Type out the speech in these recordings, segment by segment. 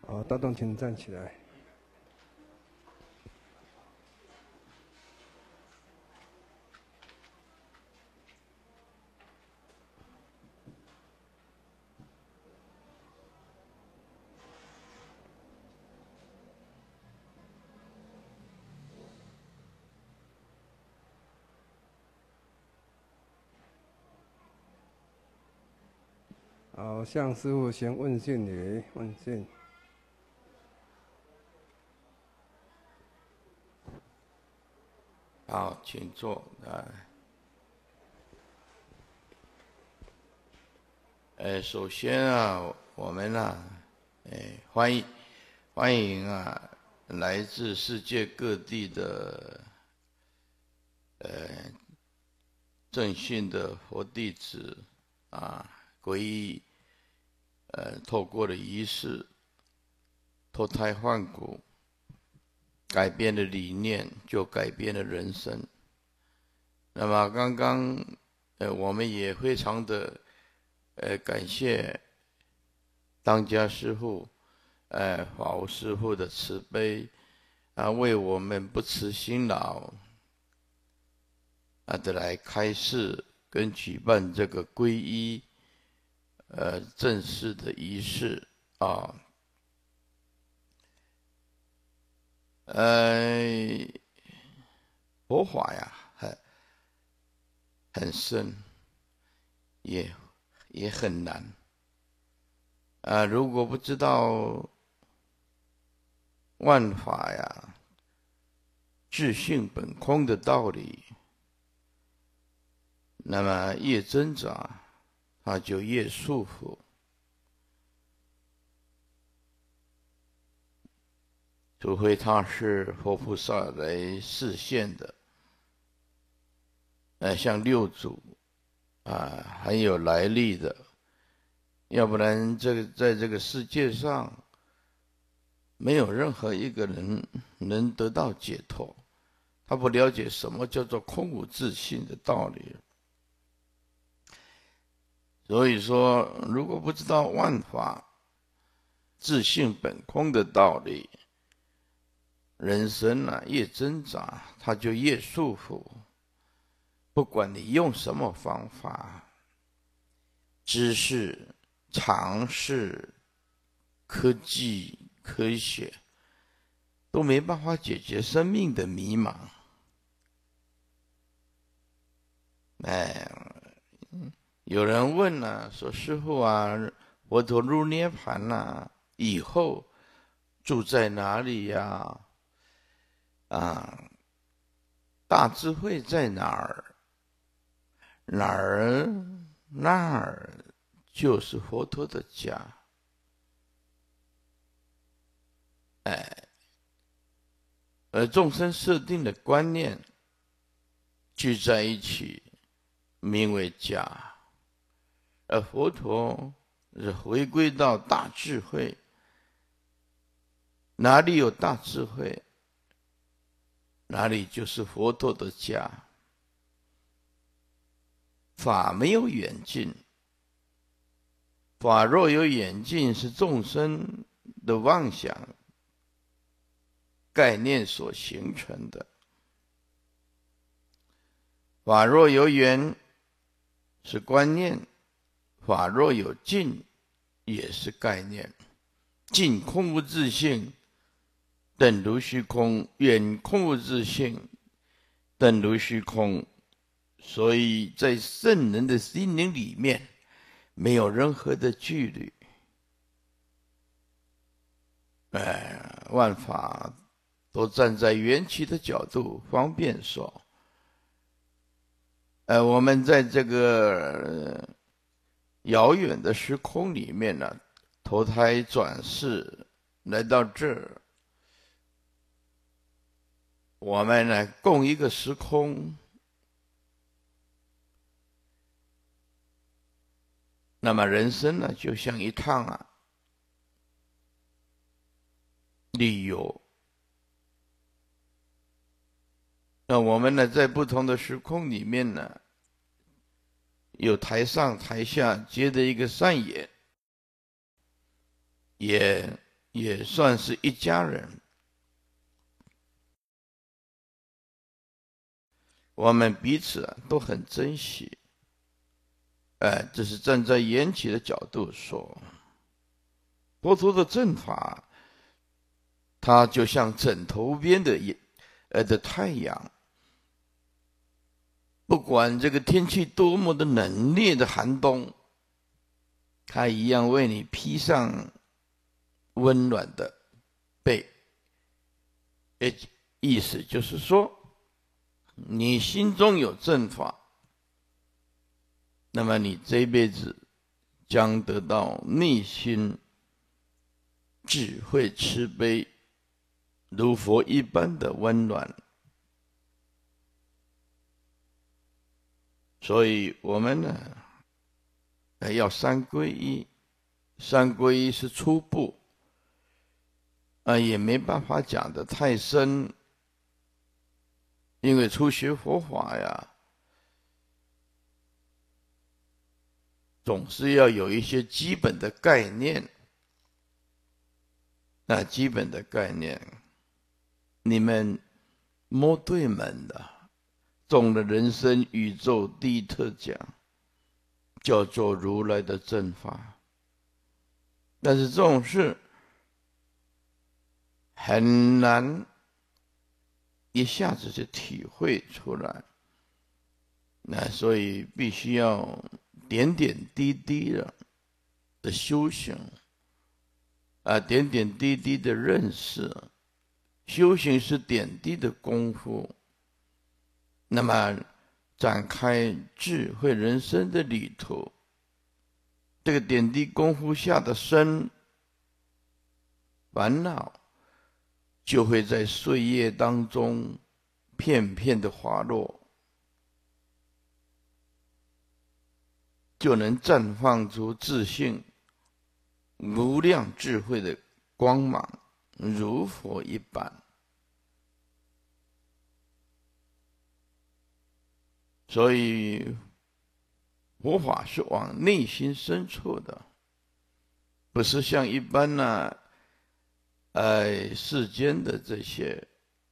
好，大东，请站起来。好，向师父先问讯礼，问讯。 好，请坐。首先啊，我们啊，欢迎啊，来自世界各地的正信的佛弟子啊，皈依，透过了仪式脱胎换骨，改变了理念，就改变了人生。那么刚刚我们也非常的感谢当家师父法无师父的慈悲啊，为我们不辞辛劳啊的来开示跟举办这个皈依正式的仪式啊。佛法呀很深，也很难啊。如果不知道万法呀自性本空的道理，那么越挣扎，它就越束缚。除非他是佛菩萨来示现的，像六祖啊，很有来历的，要不然在这个世界上，没有任何一个人能得到解脱。他不了解什么叫做空无自性的道理。所以说，如果不知道万法自性本空的道理，人生啊越挣扎，它就越束缚。不管你用什么方法，知识、常识、科技、科学，都没办法解决生命的迷茫。有人问啊，说师父啊，佛陀入涅盘啊，以后住在哪里呀？大智慧在哪儿？那儿就是佛陀的家。而众生设定的观念聚在一起，名为家。而佛陀是回归到大智慧，哪里有大智慧，哪里就是佛陀的家。法没有远近，法若有远近，是众生的妄想概念所形成的。法若有远，是观念；法若有近，也是概念。近空无自性，等如虚空；远空无自性，等如虚空。所以在圣人的心灵里面，没有任何的距离。万法都站在缘起的角度，方便说。我们在这个遥远的时空里面呢，投胎转世来到这儿，我们呢共一个时空。那么人生呢，就像一趟旅游。那我们呢，在不同的时空里面呢，有台上台下结的一个善缘，也也算是一家人。我们彼此都很珍惜。这是站在缘起的角度说，佛陀的正法，它就像枕头边的太阳，不管这个天气多么的冷冽的寒冬，它一样为你披上温暖的被。意思就是说，你心中有正法，那么你这一辈子将得到内心智慧慈悲如佛一般的温暖。所以我们呢，要三皈依。三皈依是初步，也没办法讲得太深，因为初学佛法呀，总是要有一些基本的概念。那基本的概念，你们摸对门的，中了人生宇宙第一特奖，叫做如来的正法。但是这种事很难一下子就体会出来，那所以必须要点点滴滴的修行，点点滴滴的认识。修行是点滴的功夫，那么展开智慧人生的旅途，这个点滴功夫下的深，烦恼就会在岁月当中片片的滑落，就能绽放出自信无量智慧的光芒，如佛一般。所以佛法是往内心深处的，不是像一般世间的这些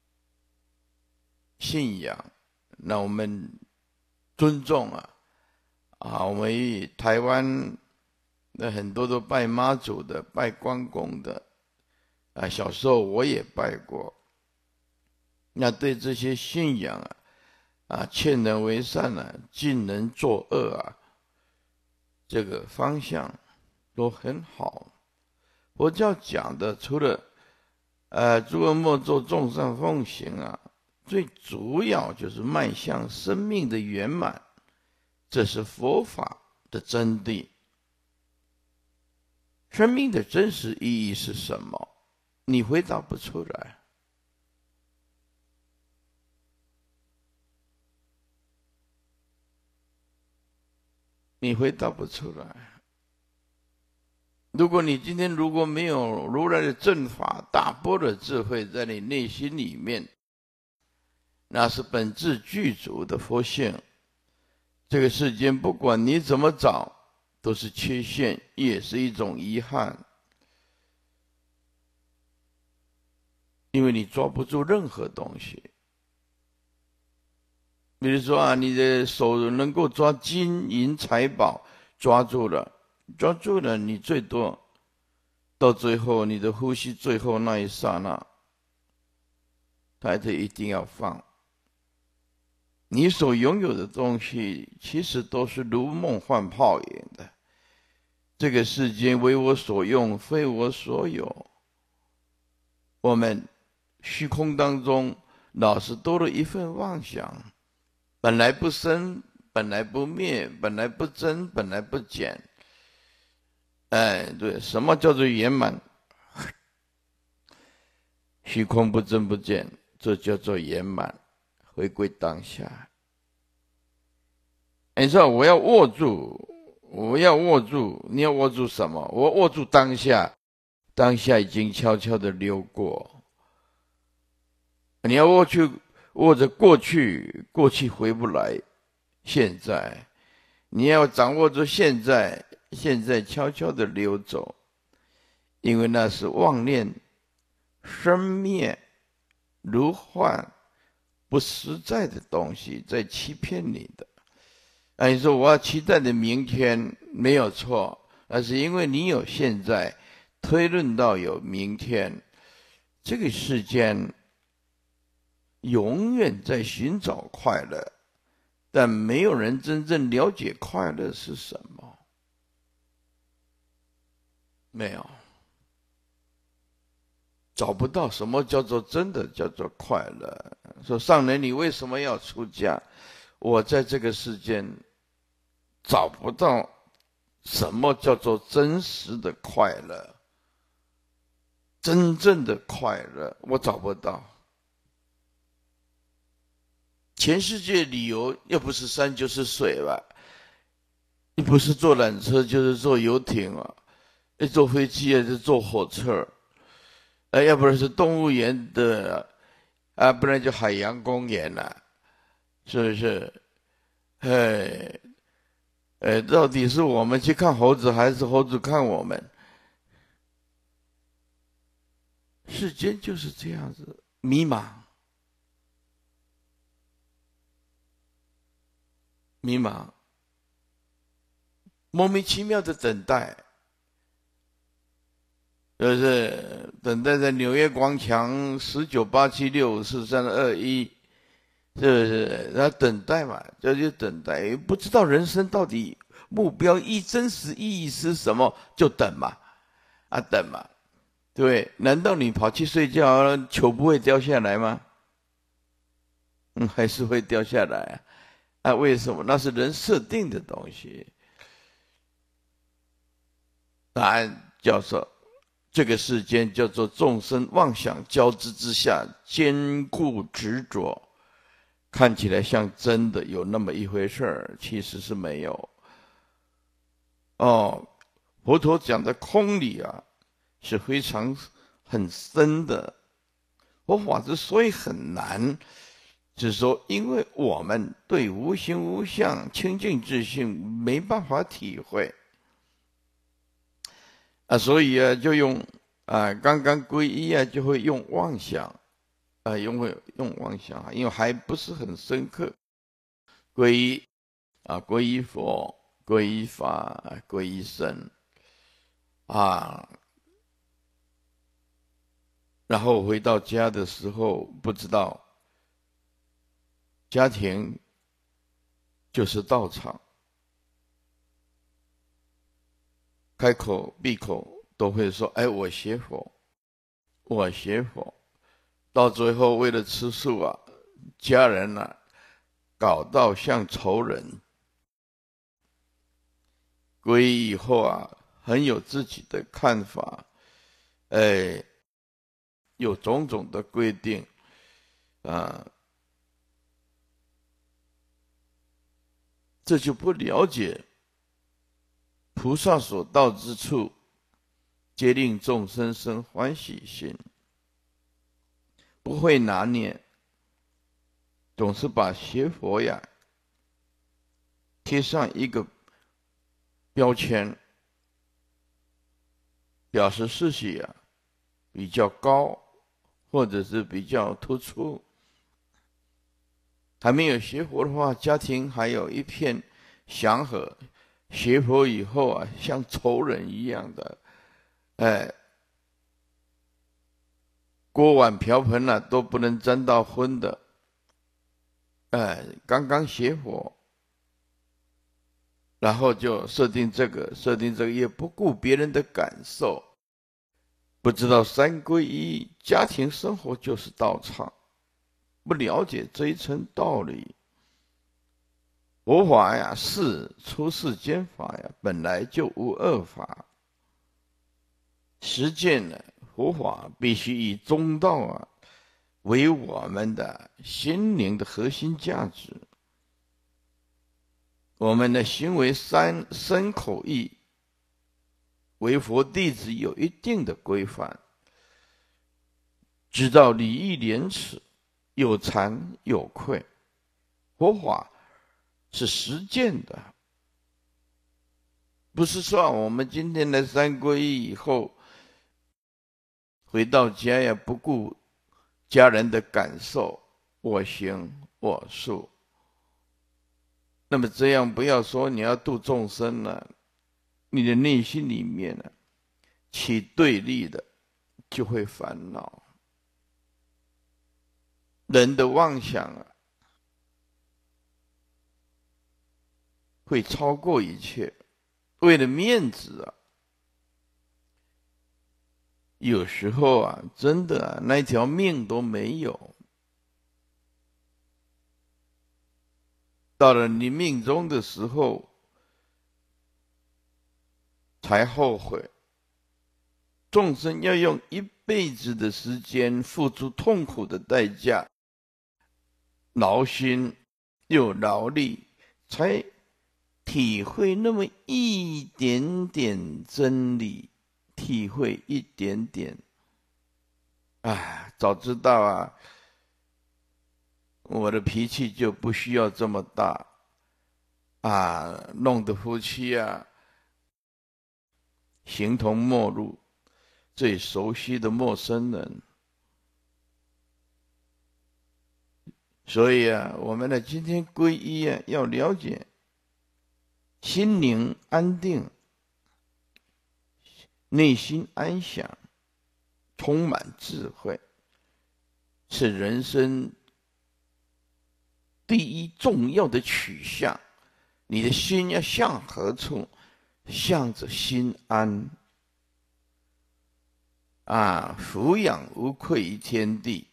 信仰。那我们尊重我们台湾那很多都拜妈祖的，拜关公的，小时候我也拜过。那对这些信仰劝人为善禁人作恶这个方向都很好。佛教讲的除了诸恶莫作，众善奉行最主要就是迈向生命的圆满，这是佛法的真谛。生命的真实意义是什么？你回答不出来。你回答不出来。如果你今天没有如来的正法大般若智慧在你内心里面，那是本质具足的佛性。这个世间不管你怎么找，都是缺陷，也是一种遗憾。因为你抓不住任何东西。比如说你的手能够抓金银财宝，抓住了，你最多到最后你的呼吸最后那一刹那，它就一定要放。你所拥有的东西其实都是如梦幻泡影的。这个世间为我所用，非我所有。我们虚空当中老是多了一份妄想，本来不生，本来不灭，本来不增，本来不减。对，什么叫做圆满？虚空不增不减，这叫做圆满，回归当下。你说我要握住，你要握住什么？我握住当下，当下已经悄悄的溜过。你要握着过去，过去回不来。现在你要掌握住现在，现在悄悄的溜走。 因为那是妄念生灭如幻不实在的东西在欺骗你的。你说我要期待的明天没有错，那是因为你有现在推论到有明天。这个世间永远在寻找快乐，但没有人真正了解快乐是什么。没有，找不到什么叫做真的叫做快乐。说上人，你为什么要出家？我在这个世间找不到什么叫做真实的快乐，真正的快乐我找不到。全世界旅游要不是山就是水吧，你不是坐缆车就是坐游艇啊，一坐飞机就坐火车，要不然是动物园的不然就海洋公园了，是不是？到底是我们去看猴子，还是猴子看我们？世间就是这样子，迷茫，迷茫，莫名其妙的等待，就是等待在纽约广场1987654321，是不是？然后等待嘛，就等待，不知道人生到底目标真实意义是什么，就等嘛，等嘛，对，难道你跑去睡觉，球不会掉下来吗？还是会掉下来为什么？那是人设定的东西。答案叫做这个世间叫做众生妄想交织之下，坚固执着，看起来像真的有那么一回事儿，其实是没有。佛陀讲的空理是非常很深的。佛法之所以很难，就是说因为我们对无形无相清净自性没办法体会所以就用刚刚皈依就会用妄想用妄想，因为还不是很深刻。皈依皈依佛，皈依法，皈依僧然后回到家的时候，不知道家庭就是道场，开口闭口都会说我学佛，我学佛。到最后为了吃素家人搞到像仇人。皈依以后很有自己的看法，有种种的规定这就不了解菩萨所到之处，皆令众生生欢喜心，不会拿捏，总是把学佛贴上一个标签，表示事情比较高，或者是比较突出。还没有学佛的话，家庭还有一片祥和；学佛以后像仇人一样的，锅碗瓢盆都不能沾到荤的。刚刚学佛，然后就设定这个，也不顾别人的感受，不知道三皈依，家庭生活就是道场，不了解这一层道理。佛法是出世间法本来就无二法。实践佛法必须以中道为我们的心灵的核心价值。我们的行为身口意为佛弟子有一定的规范，知道礼义廉耻，有惭有愧。佛法是实践的，不是说我们今天的三皈依以后回到家呀，不顾家人的感受，我行我素。那么这样，不要说你要度众生了，你的内心里面呢，起对立的，就会烦恼。人的妄想啊，会超过一切。为了面子啊，有时候啊，真的啊，那条命都没有。到了你命中的时候，才后悔。众生要用一辈子的时间，付出痛苦的代价，劳心又劳力，才体会那么一点点真理，体会一点点。早知道啊，我的脾气就不需要这么大弄得夫妻啊形同陌路，最熟悉的陌生人。所以啊，我们呢今天皈依啊，要了解心灵安定，内心安详，充满智慧，是人生第一重要的取向。你的心要向何处？向着心安俯仰无愧于天地。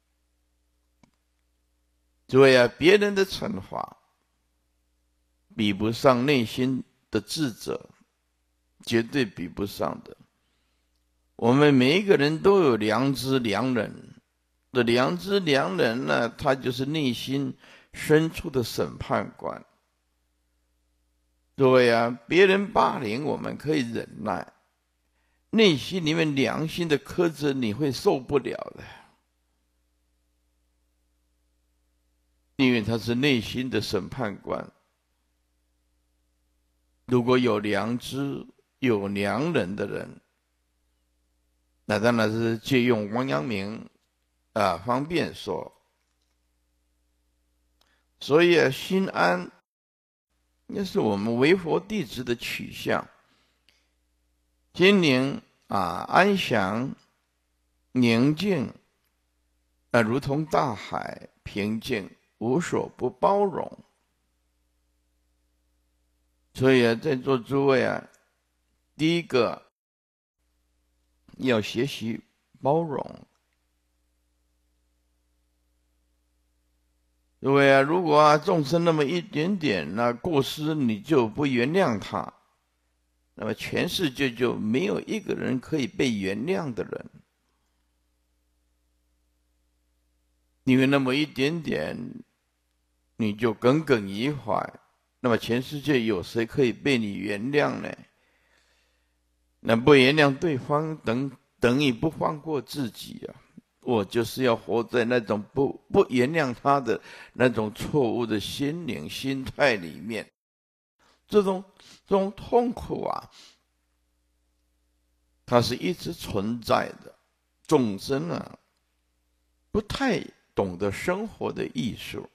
诸位啊，别人的惩罚比不上内心的智者，绝对比不上的。我们每一个人都有良知良人，的良知良人呢，他就是内心深处的审判官。诸位啊，别人霸凌我们可以忍耐，内心里面良心的苛责你会受不了的，因为他是内心的审判官。如果有良知有良人的人，那当然是借用王阳明方便说。所以心安那是我们为佛弟子的取向。心灵安详宁静如同大海平静，无所不包容。所以在座诸位第一个要学习包容。诸位如果众生那么一点点过失，你就不原谅他，那么全世界就没有一个人可以被原谅的人。因为那么一点点你就耿耿于怀，那么全世界有谁可以被你原谅呢？那不原谅对方等于不放过自己我就是要活在那种不原谅他的那种错误的心灵心态里面。这种痛苦它是一直存在的。众生不太懂得生活的艺术，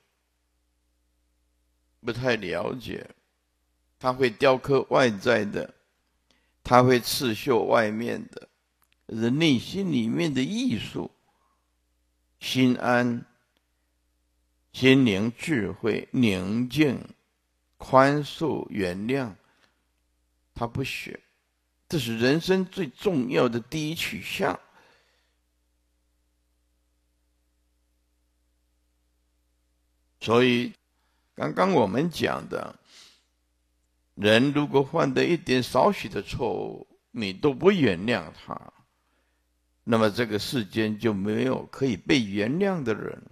不太了解，他会雕刻外在的，他会刺绣外面的，可是内心里面的艺术，心安、心灵、智慧、宁静、宽恕、原谅，他不学。这是人生最重要的第一取向。所以刚刚我们讲的，人如果犯得一点少许的错误，你都不原谅他，那么这个世间就没有可以被原谅的人。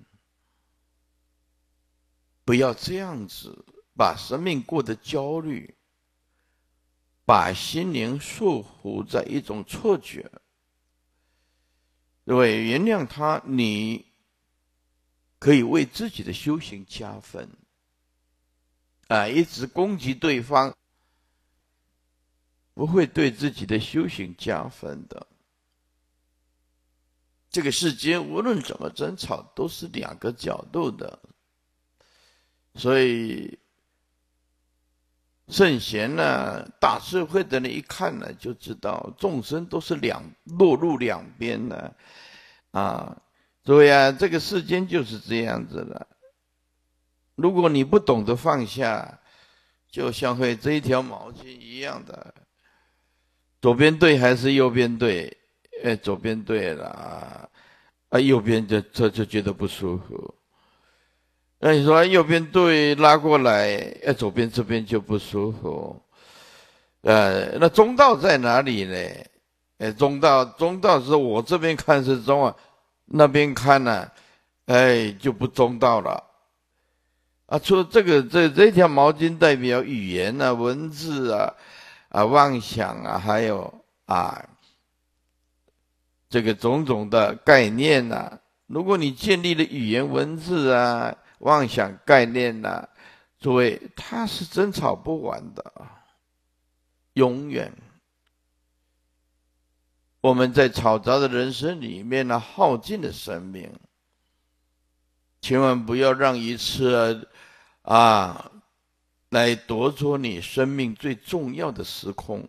不要这样子把生命过得焦虑，把心灵束缚在一种错觉。因为原谅他，你可以为自己的修行加分一直攻击对方，不会对自己的修行加分的。 这个世间无论怎么争吵，都是两个角度的。所以圣贤呢，大智慧的人一看呢，就知道众生都是落入两边的啊。所以啊，这个世间就是这样子的。如果你不懂得放下，就像会这一条毛巾一样的，左边对还是右边对？左边对了右边就觉得不舒服。那你说右边对拉过来，左边这边就不舒服。那中道在哪里呢？中道是我这边看是中啊，那边看呢，就不中道了。除了这条毛巾代表语言啊、文字啊、妄想啊，还有这个种种的概念啊。如果你建立了语言文字啊、妄想概念啊，诸位，它是争吵不完的，永远。我们在吵杂的人生里面呢，耗尽了生命，千万不要让一次来夺走你生命最重要的时空。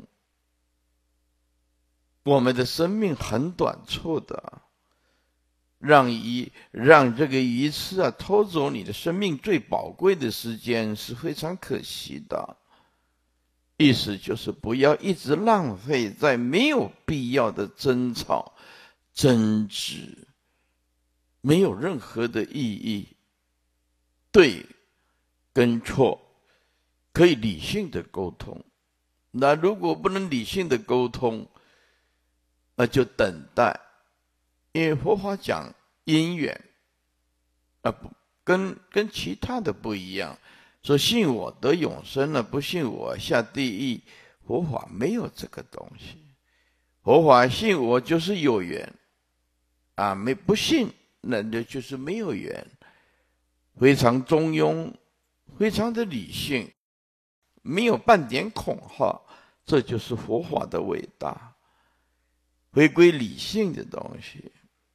我们的生命很短促的，让这个一次偷走你的生命最宝贵的时间是非常可惜的。意思就是不要一直浪费在没有必要的争吵、争执，没有任何的意义。对跟错可以理性的沟通，那如果不能理性的沟通，那就等待。因为佛法讲因缘跟其他的不一样，说信我得永生了，不信我下地狱。佛法没有这个东西，佛法信我就是有缘不信那就是没有缘。非常中庸，非常的理性，没有半点恐吓，这就是佛法的伟大。回归理性的东西。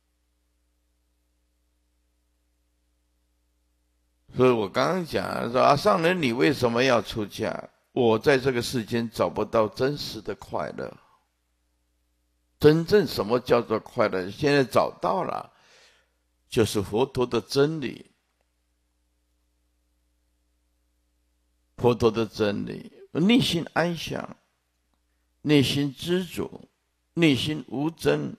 所以我刚刚讲说上人你为什么要出家？我在这个世间找不到真实的快乐。真正什么叫做快乐？现在找到了，就是佛陀的真理。佛陀的真理，内心安详，内心知足，内心无争。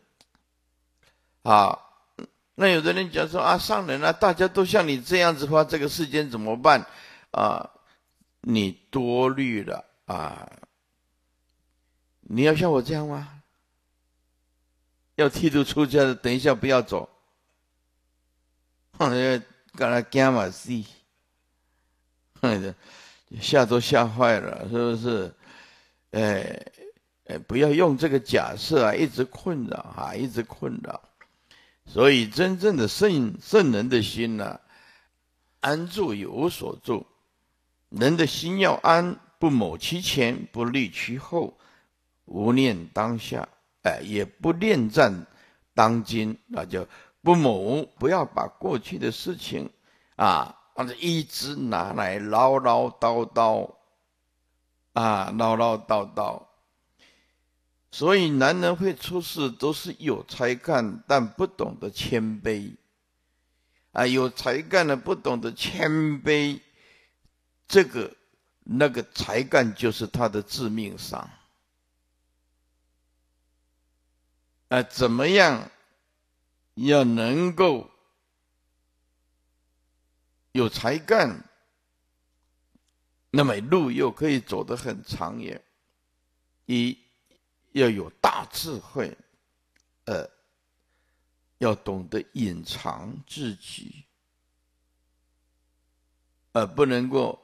那有的人讲说上人大家都像你这样子的话，这个世间怎么办？你多虑了你要像我这样吗？要剃度出家的，等一下不要走。刚才惊嘛死，吓都吓坏了，是不是？不要用这个假设一直困扰一直困扰。所以真正的圣人的心安住有无所住。人的心要安，不谋其前，不虑其后，无念当下，也不恋战当今。那就不谋，不要把过去的事情一直拿来唠唠叨叨唠唠叨叨。所以男人会出事都是有才干但不懂得谦卑有才干的不懂得谦卑，那个才干就是他的致命伤怎么样要能够有才干，那么路又可以走得很长远。要有大智慧，要懂得隐藏自己，不能够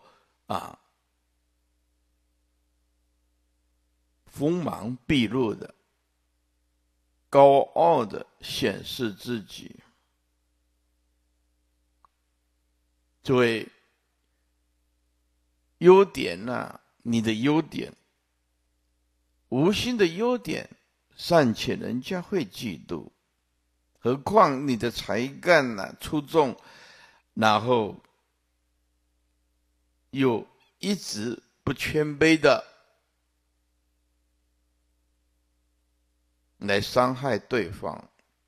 锋芒毕露的、高傲的显示自己。诸位，优点你的优点，无心的优点，尚且人家会嫉妒何况你的才干出众，然后又一直不谦卑的来伤害对方，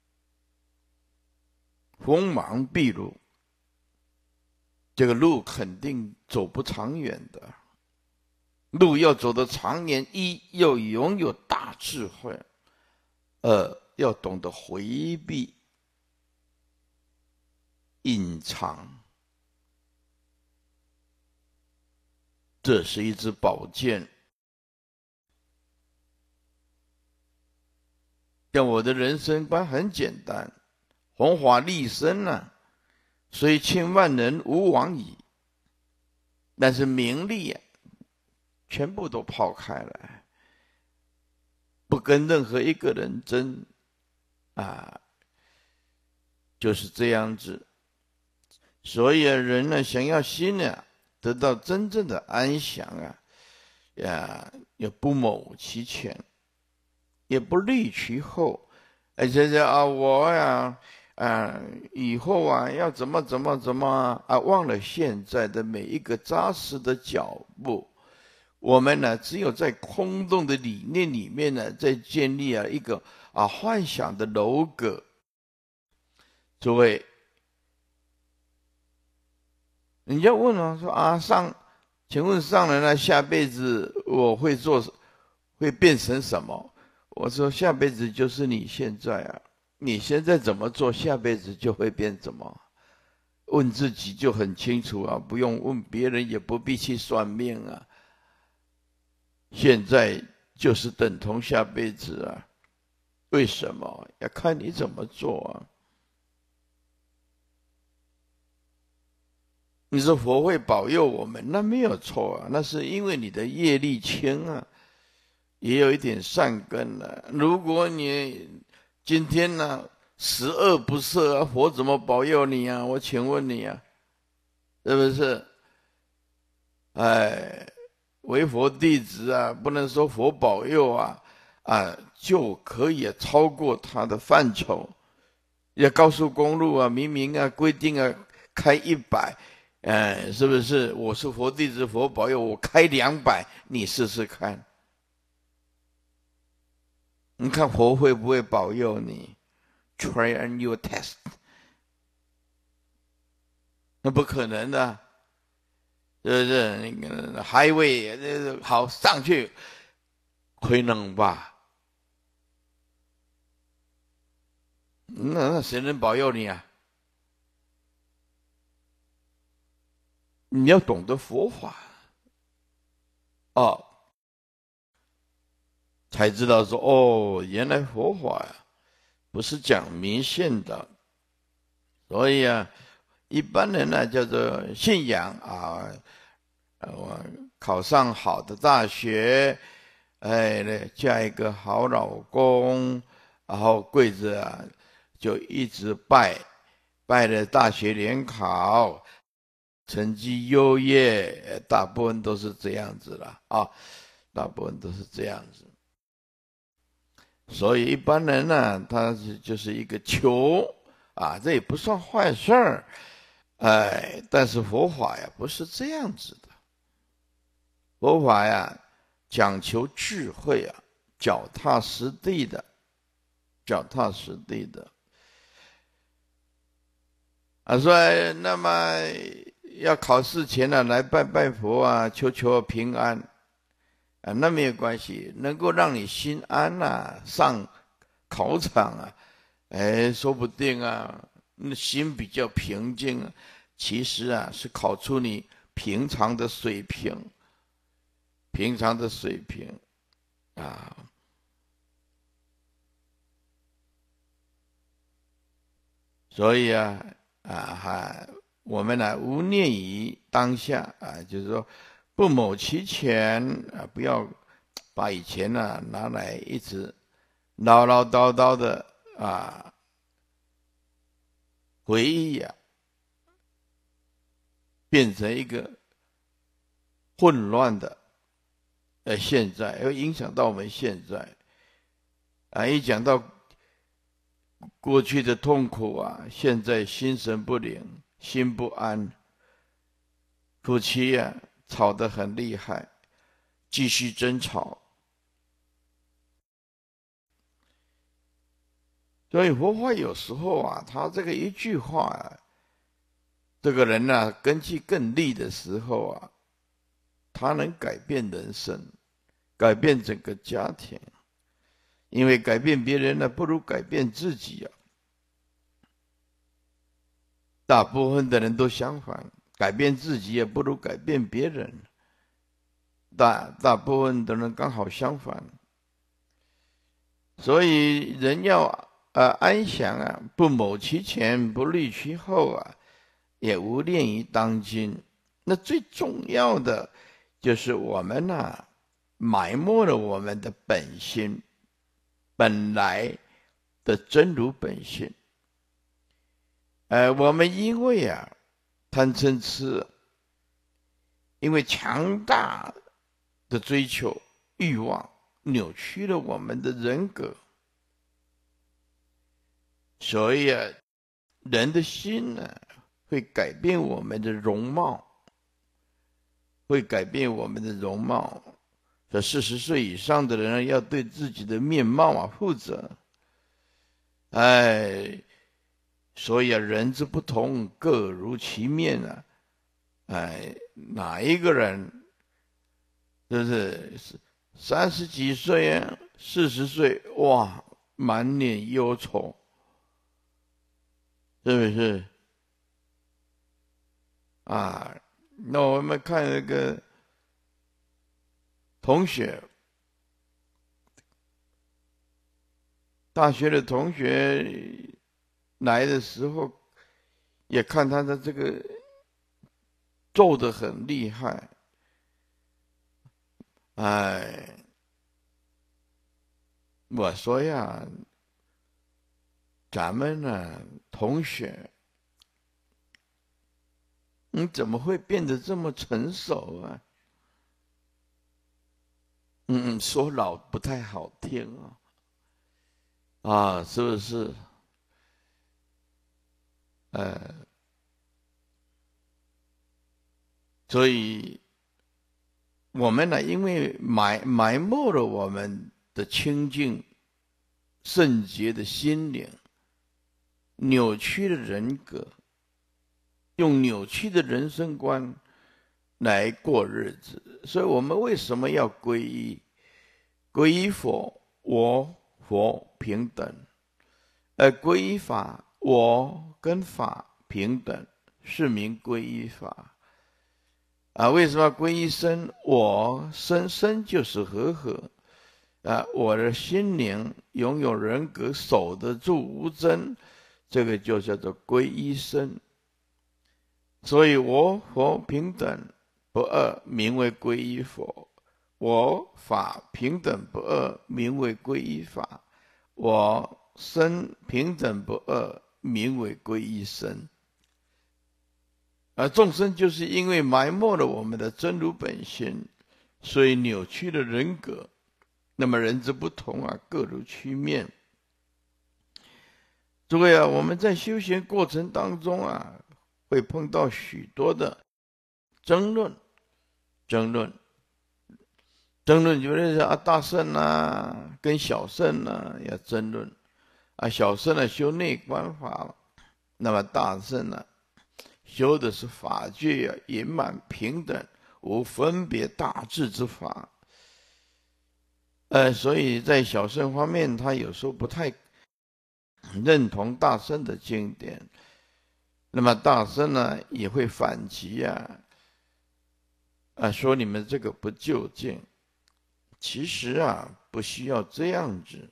锋芒毕露，这个路肯定走不长远的。路要走得长远，一要拥有大智慧，二要懂得回避、隐藏。这是一支宝剑。像我的人生观很简单，弘法利生虽千万人吾往矣。但是名利全部都抛开来，不跟任何一个人争就是这样子。所以人想要心得到真正的安详也不谋其前，也不虑其后，我以后要怎么忘了现在的每一个扎实的脚步。我们只有在空洞的理念里面在建立一个幻想的楼阁。诸位，人家问了说请问上人下辈子我会变成什么？我说下辈子就是你现在你现在怎么做，下辈子就会变怎么。问自己就很清楚不用问别人，也不必去算命现在就是等同下辈子为什么？要看你怎么做你说佛会保佑我们，那没有错那是因为你的业力轻也有一点善根如果你今天十恶不赦佛怎么保佑你我请问你是不是？为佛弟子不能说佛保佑就可以超过他的范畴。高速公路明明规定开100，是不是？我是佛弟子，佛保佑我开200，你试试看，你看佛会不会保佑你 ？Try and you test， 那不可能的。是不是？那个 highway 好上去，可能吧？那谁能保佑你你要懂得佛法才知道说原来佛法不是讲迷信的。所以一般人叫做信仰我考上好的大学，嫁一个好老公，然后跪着就一直拜了大学联考，成绩优越，大部分都是这样子了大部分都是这样子。所以一般人他就是一个求这也不算坏事儿，但是佛法不是这样子的。佛法讲求智慧脚踏实地的，所以那么要考试前来拜拜佛求平安那没有关系，能够让你心安上考场说不定那心比较平静其实是考出你平常的水平所以我们无念于当下就是说不谋其前不要把以前拿来一直唠唠叨叨的回忆变成一个混乱的现在，会影响到我们现在一讲到过去的痛苦啊，现在心神不宁，心不安，夫妻啊吵得很厉害，继续争吵。所以佛法有时候啊，他这个一句话啊，这个人啊根气更利的时候啊，他能改变人生，改变整个家庭。因为改变别人呢，不如改变自己啊。大部分的人都相反，改变自己也不如改变别人。大部分的人刚好相反。所以人要安详啊，不谋其前，不虑其后啊，也无念于当今。那最重要的就是我们啊，埋没了我们的本心，本来的真如本性。我们因为啊贪嗔痴，因为强大的追求欲望，扭曲了我们的人格。所以啊，人的心呢，会改变我们的容貌，会改变我们的容貌。这40岁以上的人要对自己的面貌啊负责。所以啊，人之不同，各如其面啊。哪一个人就是30几岁啊，40岁，哇，满脸忧愁，是不是？啊，那我们看那个同学，大学的同学来的时候，也看他的这个皱得很厉害。我说呀，咱们呢，同学，你怎么会变得这么成熟啊？说老不太好听啊，是不是？所以我们呢，因为埋没了我们的清净圣洁的心灵，扭曲的人格，用扭曲的人生观来过日子。所以我们为什么要皈依？皈依佛，我佛平等；皈依法，我跟法平等，是名皈依法。为什么皈依身？我身就是和我的心灵拥有人格，守得住无争，这个就叫做皈依身。所以我佛平等不二，名为皈依佛；我法平等不二，名为皈依法；我身平等不二，名为皈依身。众生就是因为埋没了我们的真如本性，所以扭曲了人格。那么人之不同啊，各如其面。诸位啊，我们在修行过程当中啊，会碰到许多的争论，就是大圣啊跟小圣啊要争论小圣呢修内观法了，那么大圣呢修的是法界圆满平等无分别大智之法。所以在小圣方面，他有时候不太认同大圣的经典，那么大圣呢也会反击说你们这个不究竟。其实不需要这样子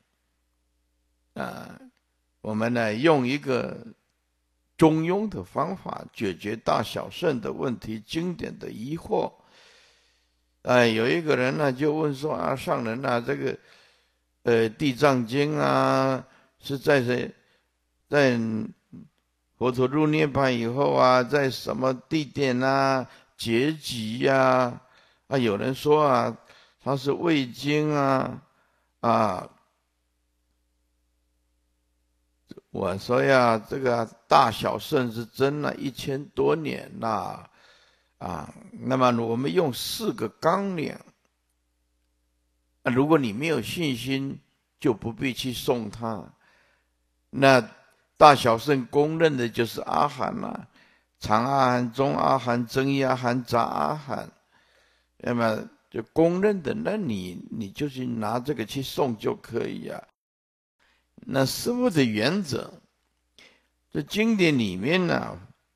我们呢用一个中庸的方法解决大小圣的问题，经典的疑惑。有一个人呢就问说上人这个地藏经是在佛陀入涅槃以后在什么地点结集有人说它是未经我说呀，这个大小圣是真了1000多年啦，那么我们用4个纲领，如果你没有信心，就不必去诵它。那大小圣公认的就是阿含啦，长阿含、中阿含、增一阿含、杂阿含，那么就公认的，那你就去拿这个去诵就可以啊。那师父的原则，这经典里面呢，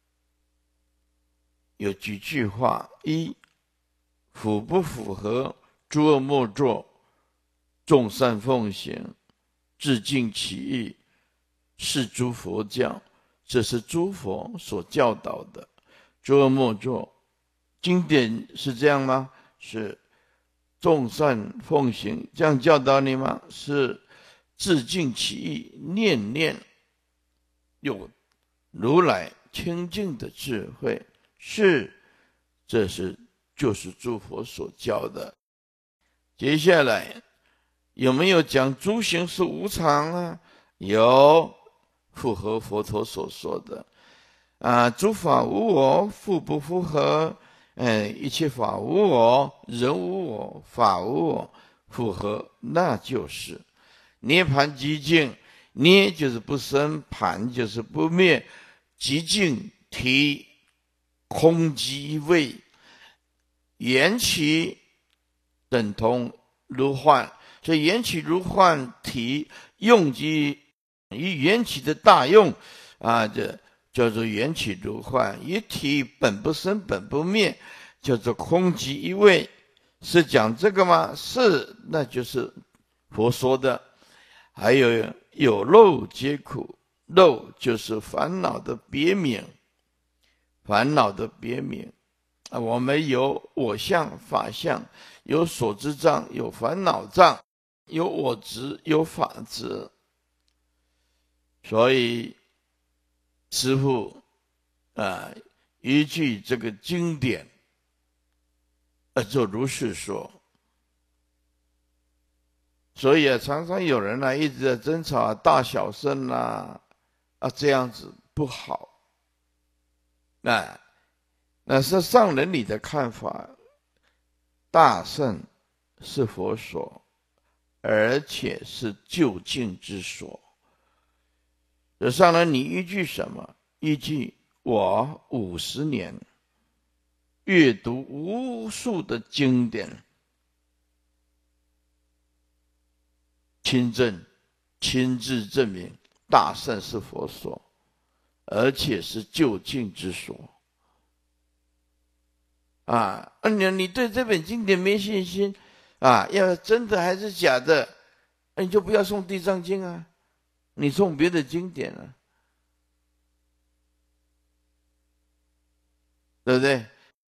有几句话：一，符不符合诸恶莫作，众善奉行，自净其意，是诸佛教。这是诸佛所教导的，诸恶莫作。经典是这样吗？是。众善奉行，这样教导你吗？是。自净其意，念念有如来清净的智慧，是，这就是诸佛所教的。接下来有没有讲诸行是无常啊？有，符合佛陀所说的诸法无我，符不符合？一切法无我，人无我，法无我，符合，那就是涅盘寂静。涅就是不生，盘就是不灭，寂静体空寂位，缘起等同如幻。这缘起如幻体用即以缘起的大用这叫做缘起如幻。一体本不生本不灭，叫做空寂一位。是讲这个吗？是，那就是佛说的。还有漏皆苦，漏就是烦恼的别名，烦恼的别名我们有我相、法相，有所知障，有烦恼障，有我执，有法执。所以师父依据这个经典就如是说。所以常常有人一直在争吵大小圣这样子不好。那是上人里的看法，大圣是佛所，而且是究竟之所。这上人你依据什么？依据我50年阅读无数的经典，亲自证明大圣是佛所，而且是究竟之所。你对这本经典没信心要真的还是假的，你就不要诵地藏经你诵别的经典对不对？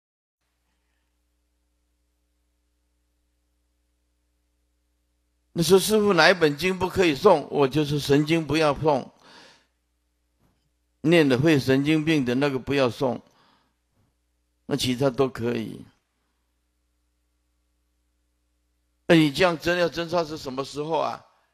你说师父哪一本经不可以诵？我就是神经不要诵，念的会神经病的那个不要诵，那其他都可以。那你这样真要争吵是什么时候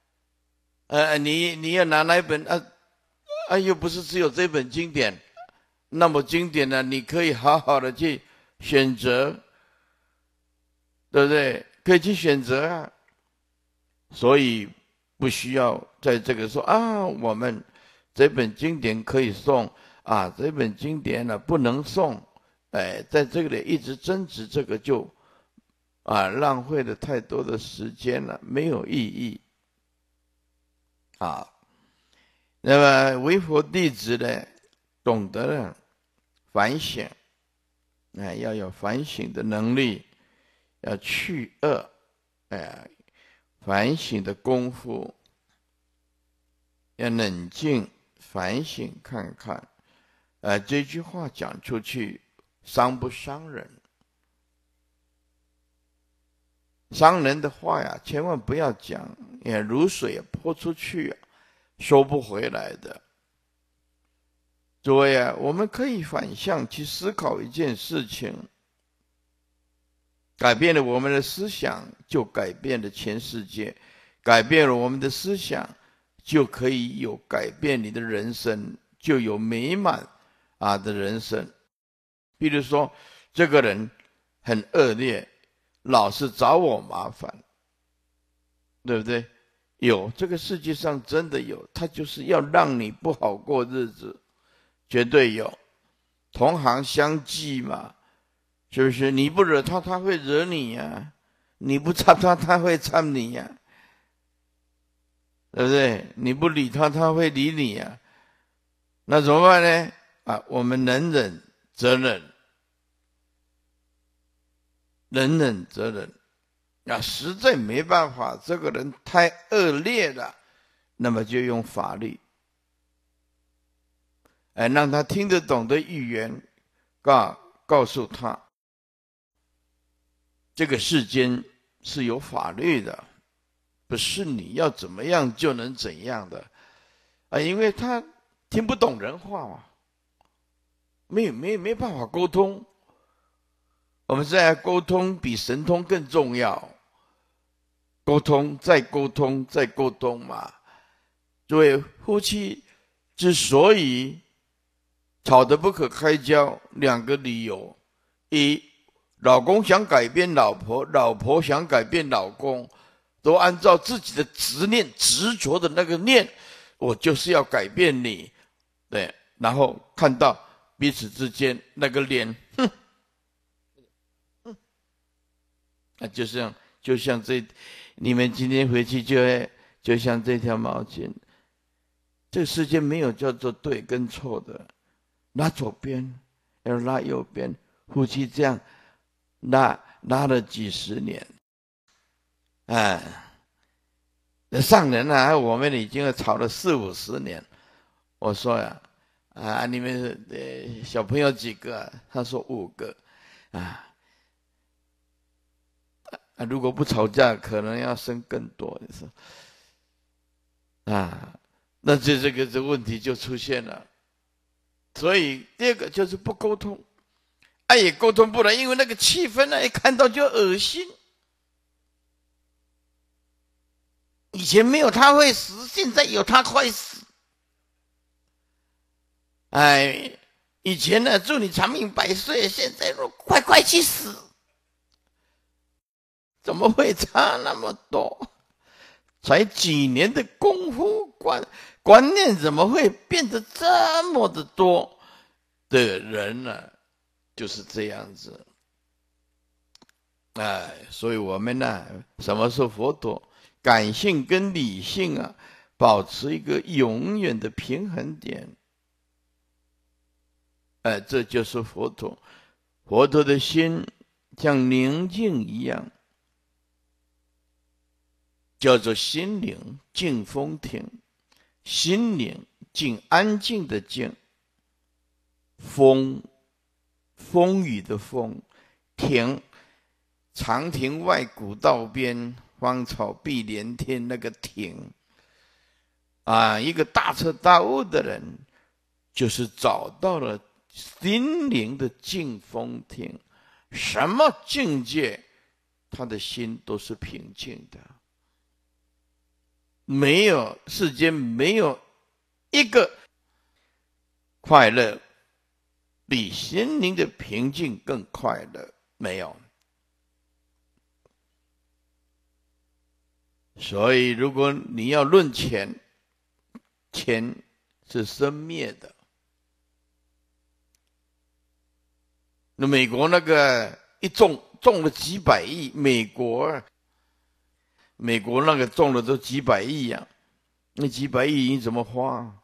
你要拿哪一本又不是只有这本经典，那么经典呢，你可以好好的去选择，对不对？可以去选择所以不需要在这个说我们这本经典可以诵这本经典呢不能诵，在这个里一直争执这个就浪费了太多的时间了，没有意义那么为佛弟子呢，懂得反省要有反省的能力，要去恶反省的功夫，要冷静反省看看这句话讲出去伤不伤人？伤人的话千万不要讲，如水泼出去收不回来的。诸位我们可以反向去思考一件事情，改变了我们的思想，就改变了全世界；改变了我们的思想， 就可以有改变你的人生，就有美满的人生。比如说，这个人很恶劣，老是找我麻烦，对不对？有，这个世界上真的有，他就是要让你不好过日子，绝对有。同行相忌嘛，是不是？你不惹他，他会惹你呀；你不插他，他会插你呀，对不对？你不理他，他会理你呀。那怎么办呢？我们能忍则忍，能忍则忍。实在没办法，这个人太恶劣了，那么就用法律，让他听得懂的语言，告诉他，这个世间是有法律的，不是你要怎么样就能怎样的因为他听不懂人话嘛，没办法沟通。我们现在沟通比神通更重要，沟通再沟通再沟通嘛。所谓夫妻之所以吵得不可开交，两个理由：一，老公想改变老婆，老婆想改变老公，都按照自己的执念、执着的那个念，我就是要改变你，对，然后看到彼此之间那个脸，就像你们今天回去就像这条毛巾，这个世界没有叫做对跟错的，拉左边要拉右边，夫妻这样拉了几十年，上人我们已经吵了40-50年。我说呀，你们小朋友几个？他说5个如果不吵架，可能要生更多。那这个问题就出现了。所以第二个就是不沟通，也沟通不来，因为那个气氛一看到就恶心。以前没有他会死，现在有他快死。以前呢祝你长命百岁，现在说快去死。怎么会差那么多？才几年的功夫，观念怎么会变得这么的多的人呢？就是这样子。所以我们呢，什么是佛陀？感性跟理性保持一个永远的平衡点。这就是佛陀。佛陀的心像宁静一样，叫做心灵静风停，心灵静安静的静，风雨的风，停长亭外古道边，芳草碧连天，那个停一个大彻大悟的人，就是找到了心灵的静风停。什么境界，他的心都是平静的。没有世间没有一个快乐比心灵的平静更快乐，没有。所以如果你要论钱，钱是生灭的。那美国那个一中了几百亿，美国那个中了都几百亿那几百亿你怎么花？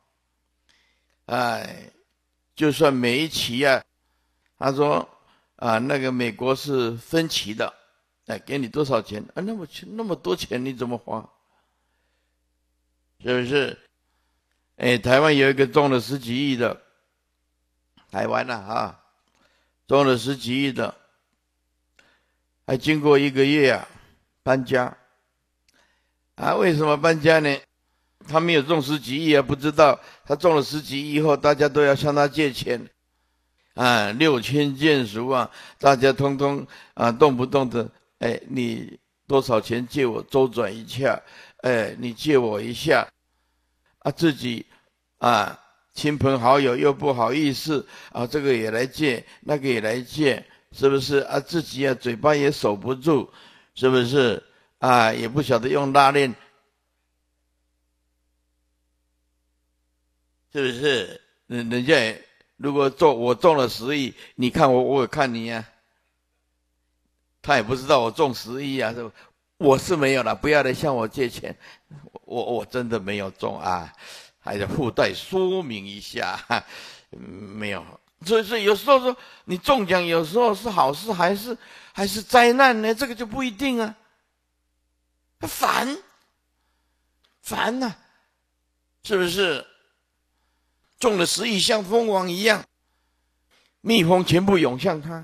就算每一期他说那个美国是分期的，给你多少钱那么多钱你怎么花？是不是？台湾有一个中了10几亿的，台湾中了10几亿的，还经过1个月搬家为什么搬家呢？他没有中10几亿不知道他中了10几亿以后，大家都要向他借钱6000件赎大家通通动不动的你多少钱借我周转一下，你借我一下自己亲朋好友又不好意思这个也来借，那个也来借，是不是自己嘴巴也守不住，是不是也不晓得用拉链，是不是？人家也如果我中了10亿，你看我也看你啊，他也不知道我中10亿啊，是吧？我是没有了，不要来向我借钱，我真的没有中还得附带说明一下，没有。所以有时候说你中奖，有时候是好事还是灾难呢？这个就不一定啊。烦呐，是不是？中了10亿像蜂王一样，蜜蜂全部涌向他。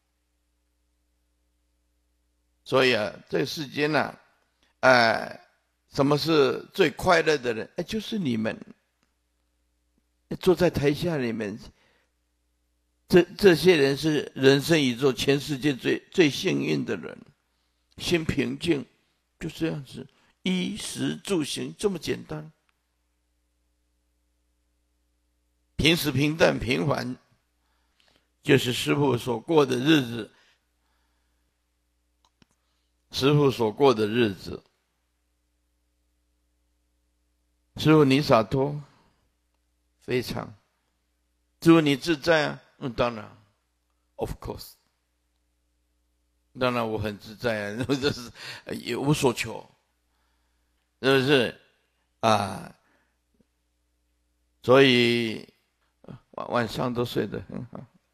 所以这个世间什么是最快乐的人？就是你们坐在台下里面，这些人是人生宇宙全世界最幸运的人，心平静，就这样子，衣食住行这么简单，平时平淡平凡，就是师父所过的日子。师父所过的日子，师父你洒脱，非常。师父你自在啊，当然 ，of course， 当然我很自在啊，这是也无所求，是不是所以晚上都睡得很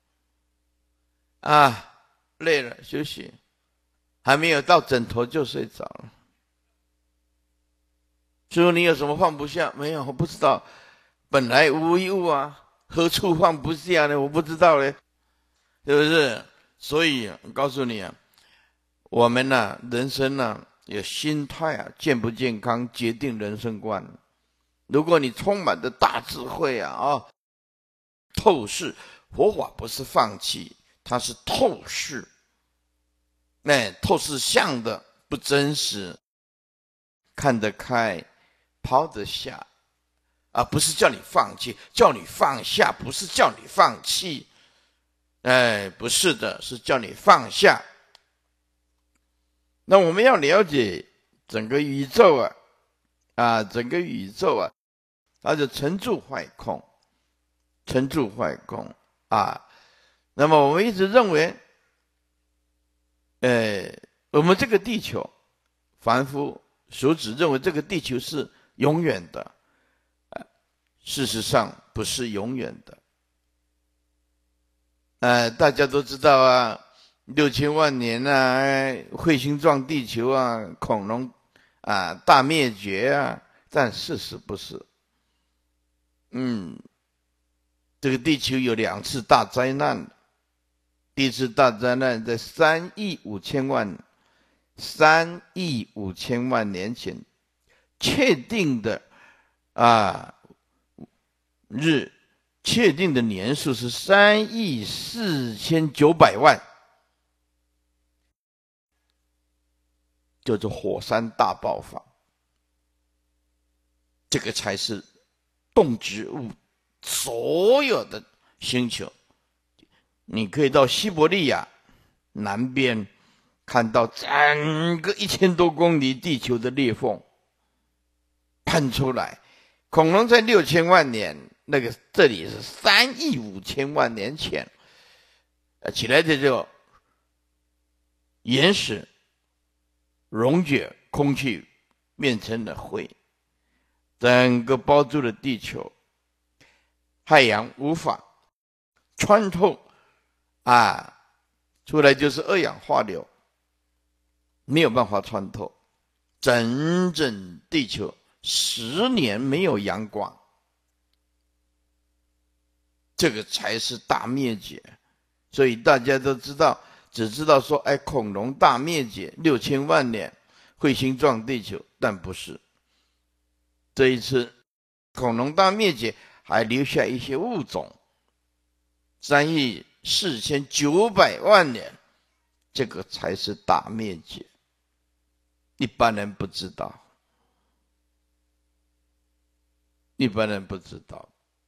好累了休息。还没有到枕头就睡着了。师父，你有什么放不下？没有，我不知道。本来无一物何处放不下呢？我不知道呢，是不是？所以我告诉你我们人生有心态健不健康，决定人生观。如果你充满着大智慧透视，佛法不是放弃，它是透视。透视相的不真实，看得开，抛得下，不是叫你放弃，叫你放下，不是叫你放弃，不是的，是叫你放下。那我们要了解整个宇宙整个宇宙它就成住坏空，成住坏空那么我们一直认为我们这个地球，凡夫所指认为这个地球是永远的，事实上不是永远的。大家都知道6000万年彗星撞地球恐龙大灭绝但事实不是。这个地球有2次大灾难。第一次大灾难在3亿5千万年前确定的确定的年数是3亿4900万，叫做火山大爆发。这个才是动植物所有的星球。你可以到西伯利亚南边看到整个1000多公里地球的裂缝喷出来。恐龙在6000万年，这里是3亿5千万年前起来的，就岩石溶解空气变成了灰，整个包住了地球，太阳无法穿透出来就是2氧化硫，没有办法穿透，整地球10年没有阳光，这个才是大灭绝。所以大家都知道，只知道说恐龙大灭绝6000万年彗星撞地球，但不是。这一次恐龙大灭绝还留下一些物种，3亿4900万年，这个才是大灭绝，一般人不知道。 一般人不知道。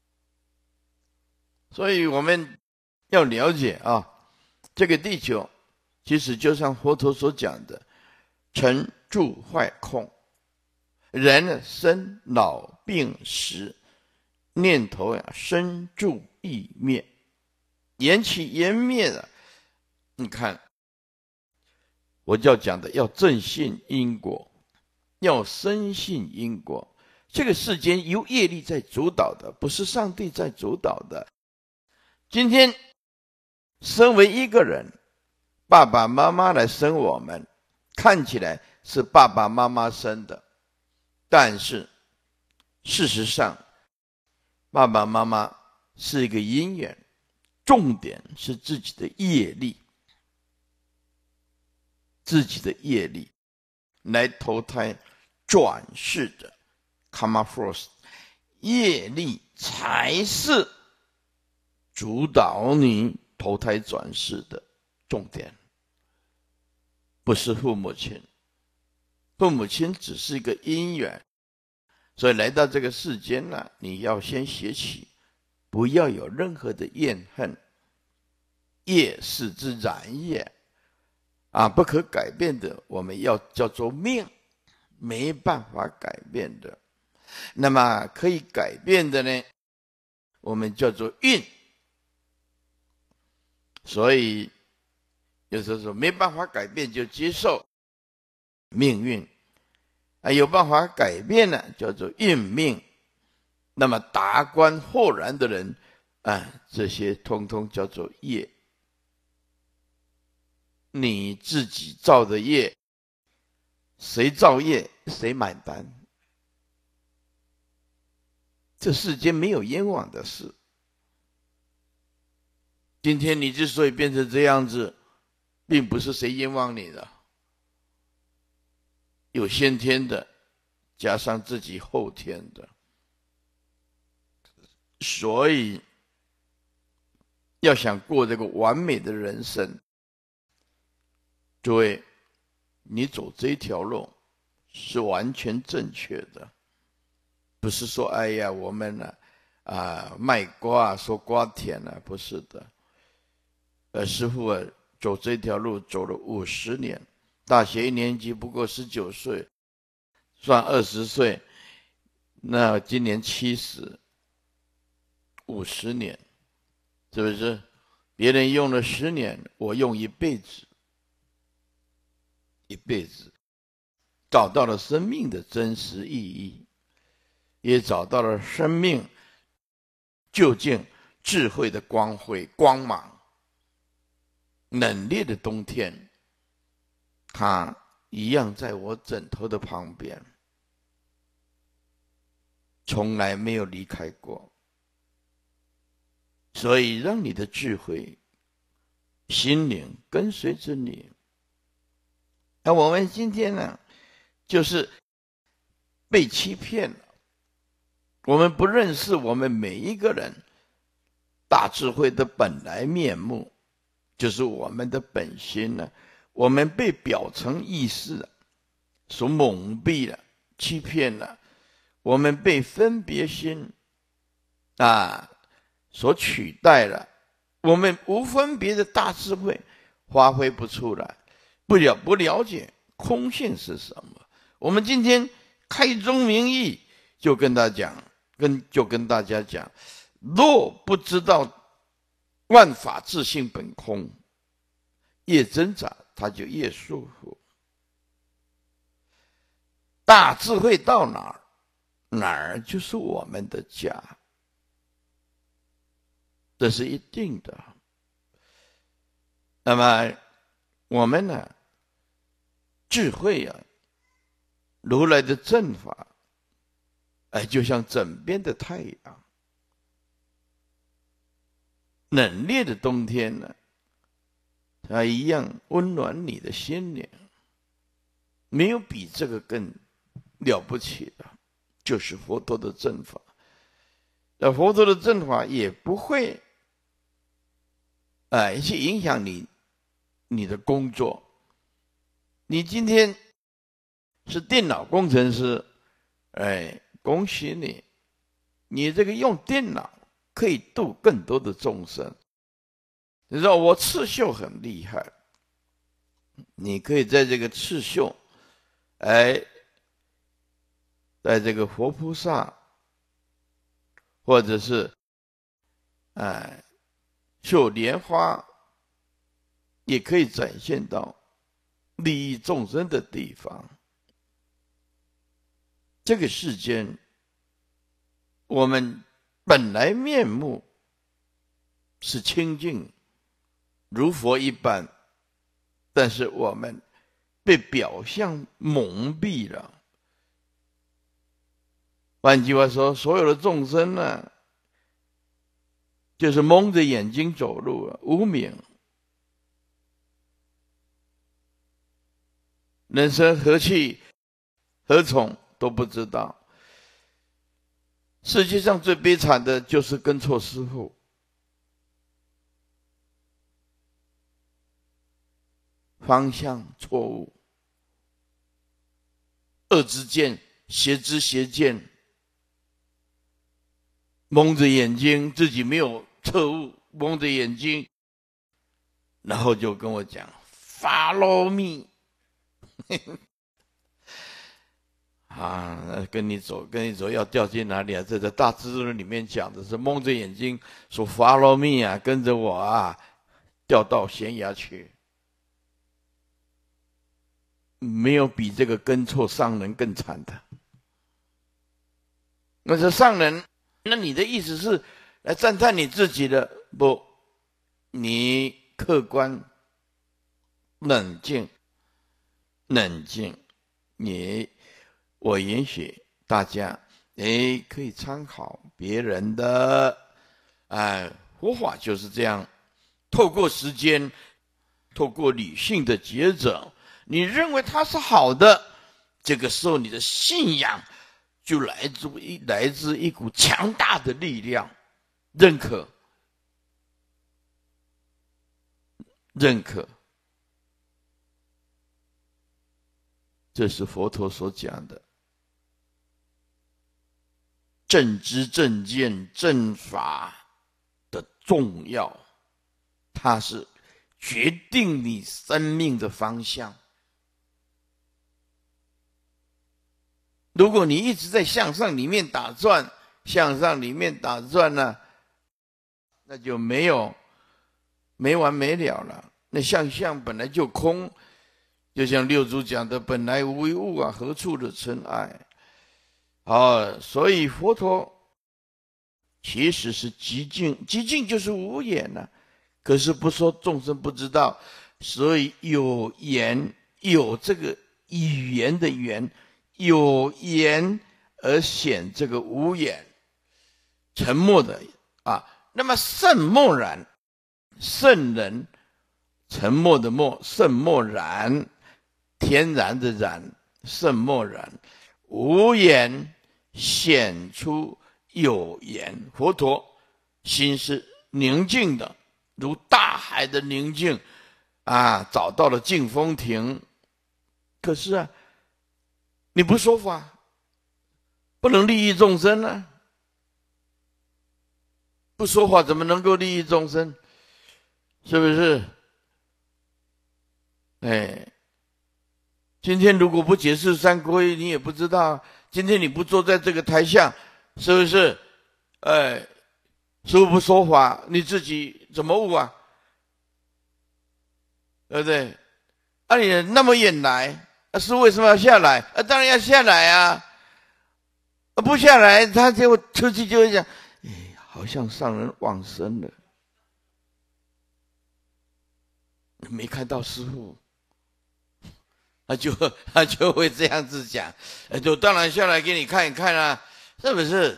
所以我们要了解啊，这个地球其实就像佛陀所讲的，成住坏空，人生老病死，念头生住意灭，缘起缘灭的。你看，我就要讲的，要正信因果，要深信因果。这个世间由业力在主导的，不是上帝在主导的。今天身为一个人，爸爸妈妈来生我们，看起来是爸爸妈妈生的，但是事实上爸爸妈妈是一个因缘，重点是自己的业力，自己的业力来投胎转世的 karma force， 业力才是主导你投胎转世的重点，不是父母亲。父母亲只是一个因缘，所以来到这个世间呢，你要先学起，不要有任何的怨恨。业是之染业啊，不可改变的，我们要叫做命，没办法改变的。那么可以改变的呢，我们叫做运。所以有时候说没办法改变，就接受命运啊；有办法改变呢，叫做运命。那么达观豁然的人啊，这些通通叫做业。你自己造的业，谁造业谁买单。这世间没有冤枉的事。今天你之所以变成这样子，并不是谁冤枉你的，有先天的，加上自己后天的。所以要想过这个完美的人生，诸位，你走这条路是完全正确的，不是说哎呀我们呢卖瓜说瓜甜了，不是的。师父走这条路走了50年，大学1年级不过19岁，算20岁，那今年70，50年，是不是？别人用了10年，我用一辈子，一辈子找到了生命的真实意义，也找到了生命究竟智慧的光辉光芒。冷冽的冬天，它一样在我枕头的旁边，从来没有离开过。所以让你的智慧心灵跟随着你。那我们今天呢，就是被欺骗了。我们不认识我们每一个人大智慧的本来面目，就是我们的本心呢，我们被表层意识所蒙蔽了、欺骗了，我们被分别心所取代了，我们无分别的大智慧发挥不出来，不了解空性是什么。我们今天开宗明义就跟大家讲，若不知道万法自性本空，越挣扎他就越舒服。大智慧到哪儿就是我们的家，这是一定的。那么我们呢，智慧如来的正法就像枕边的太阳，冷冽的冬天呢，它一样温暖你的心灵。没有比这个更了不起的，就是佛陀的正法。那佛陀的正法也不会去影响你的工作。你今天是电脑工程师，恭喜你， 你这个用电脑可以度更多的众生。你说我刺绣很厉害，你可以在这个刺绣，在这个活菩萨，或者是绣莲花，也可以展现到利益众生的地方。这个世间，我们本来面目是清净如佛一般，但是我们被表象蒙蔽了。换句话说，所有的众生呢，就是蒙着眼睛走路了，无明。人生何去何从都不知道。世界上最悲惨的就是跟错师父，方向错误，恶之见，邪之邪见，蒙着眼睛，自己没有彻悟，蒙着眼睛，然后就跟我讲 Follow me 跟你走要掉进哪里啊？这在大智论里面讲的是蒙着眼睛说 Follow me 啊，跟着我啊，掉到悬崖去。没有比这个跟错上人更惨的。那是上人，那你的意思是来赞叹你自己的？不，你客观冷静，我允许大家可以参考别人的佛法就是这样，透过时间，透过理性的抉择，你认为它是好的，这个时候你的信仰就来自一股强大的力量，认可，这是佛陀所讲的正知正见正法的重要，它是决定你生命的方向。如果你一直在向上里面打转，呢，那就没完没了了。那相本来就空，就像六祖讲的，本来无一物啊，何处的尘埃。所以佛陀其实是极静，极静就是无言啊。可是不说众生不知道，所以有言，有这个语言的言，有言而显这个无言，沉默的那么圣默然，圣人，沉默的默，圣默然，天然的然，圣默然，无言显出有言。佛陀心是宁静的，如大海的宁静找到了净风亭。可是你不说法，不能利益众生啊！不说法怎么能够利益众生？是不是？今天如果不解释三皈，你也不知道。今天你不坐在这个台下，是不是？师父不说法，你自己怎么悟啊？对不对？你那么远来，师父为什么要下来？当然要下来啊！不下来，他就出去就会讲，好像上人往生了，没看到师父，他就会这样子讲，就当然下来给你看一看啊，是不是？